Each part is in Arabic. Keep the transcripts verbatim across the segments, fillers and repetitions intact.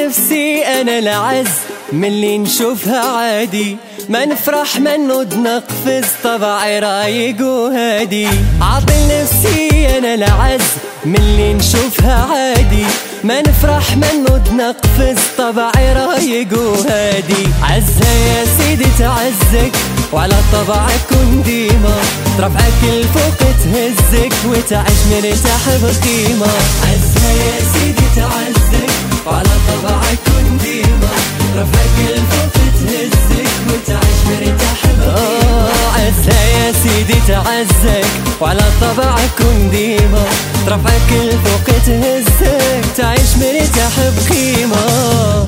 نفسي أنا العز من اللي نشوفها عادي، ما نفرح منو نقفز طبعي رايق وهادي. عاطي نفسي أنا العز من اللي نشوفها عادي، ما نفرح منو نقفز طبعي رايق وهادي. عزها يا سيدي تعزك وعلى طبعك كن ديما، ترفعك الفوق تهزك وتعيش مرتاح بقيمة. عزها يا سيدي تعزك وعلى طبعك كن ديما، ترفعك الفوق تهزك وتعيش مرتاح بقيمة. عزها يا سيدي تعزك وعلى طبعك كن ديما، ترفعك الفوق تهزك تعيش مرتاح بقيمة.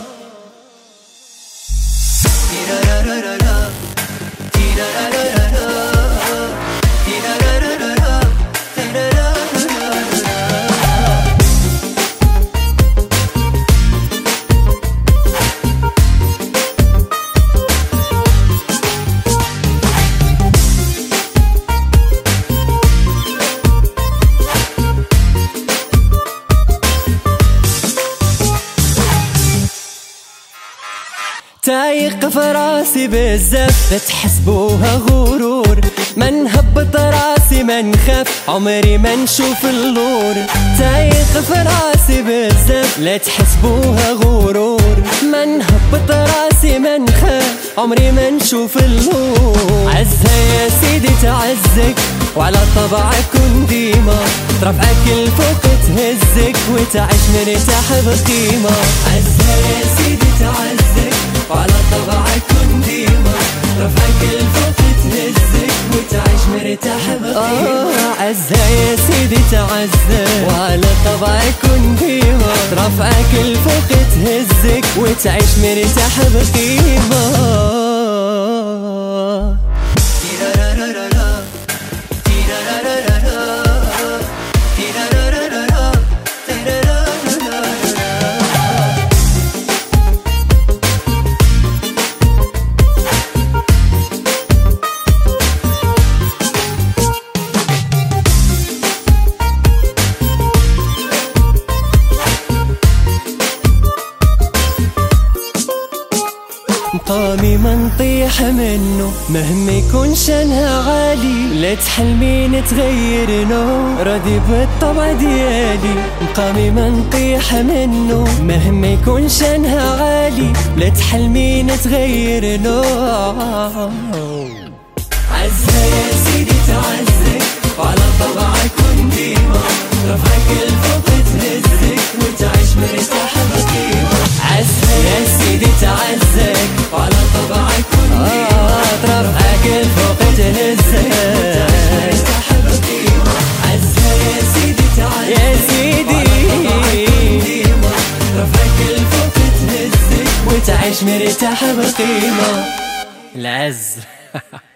تايق فراسي بزاف تحسبوها غرور، ما نهبط راسي ما نخاف عمري ما نشوف اللور. تايق فراسي بزاف لا تحسبوها غرور، ما نهبط راسي ما نخاف عمري ما نشوف اللور. عزها يا سيدي تعزك وعلى طبعك كن ديما، ترفعك الفوق تهزك وتعيش مرتاح بقيمة. عزها يا سيدي تعزك وعلى طبعك كن ديما، رفعك الفوق تهزك وتعيش مرتاح بقيمة. عزها يا سيدي تعزك وعلى طبعك كن ديما، رفعك الفوق تهزك وتعيش مرتاح بقيمة. مقامي ما نطيح منه مهما يكون شانها عالي، لا تحلمين تغير نو راضي بالطبع ديالي. مقامي ما نطيح منه مهما يكون شانها عالي، لا تحلمين تغير نو. عزها يا سيدي تعزك وعلى طبعك كن ديما، رفعك الفوق تهزك وتعيش مرتاح بقيمة. عزها يا سيدي تعزك وعلى طبعك كن ديما، ترفعك الفوق تهزك وتعيش مرتاح بقيمة. عزها يا سيدي تعزك يا سيدي وعلى طبعك كن ديما، ترفعك الفوق تهزك وتعيش مرتاح بقيمة. العز